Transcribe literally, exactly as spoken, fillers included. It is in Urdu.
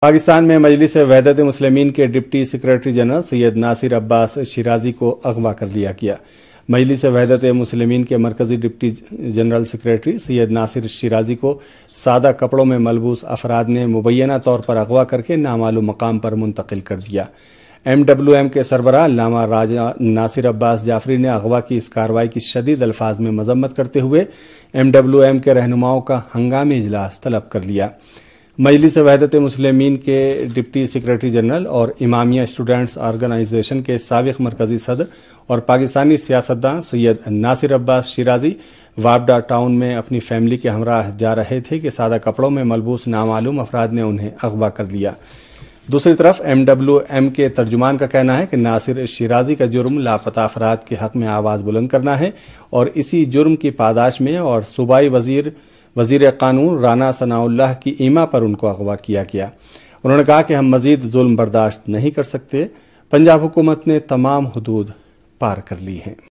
پاکستان میں مجلس وحدت مسلمین کے deputy secretary general Syed Nasir Abbas Shirazi کو اغوا کر لیا گیا۔ مجلس وحدت مسلمین کے مرکزی deputy general secretary Syed Nasir Shirazi کو سادہ کپڑوں میں ملبوس افراد نے مبینہ طور پر اغوا کر کے نامعلوم مقام پر منتقل کر دیا۔ ایم ڈبلیو ایم کے سربراہ علامہ راجہ ناصر عباس جعفری نے اغوا کی اس کارروائی کی شدید الفاظ میں مذمت کرتے ہوئے ایم ڈبلیو ایم کے رہنماؤں کا ہنگامی اجلاس طلب کر لیا۔ مجلس وحدت مسلمین کے ڈپٹی سیکرٹری جنرل اور امامیہ اسٹوڈنٹس آرگنائزیشن کے سابق مرکزی صدر اور پاکستانی سیاستداں سید ناصر عباس شیرازی وابڈا ٹاؤن میں اپنی فیملی کے ہمراہ جا رہے تھے کہ سادہ کپڑوں میں ملبوس نامعلوم افراد نے انہیں اغوا کر لیا۔ دوسری طرف ایم ڈبلیو ایم کے ترجمان کا کہنا ہے کہ ناصر شیرازی کا جرم لاپتہ افراد کے حق میں آواز بلند کرنا ہے اور اسی جرم کی پاداش میں اور صوبائی وزیر وزیر قانون رانا ثناء اللہ کی ایما پر ان کو اغوا کیا گیا۔ انہوں نے کہا کہ ہم مزید ظلم برداشت نہیں کر سکتے۔ پنجاب حکومت نے تمام حدود پار کر لی ہیں۔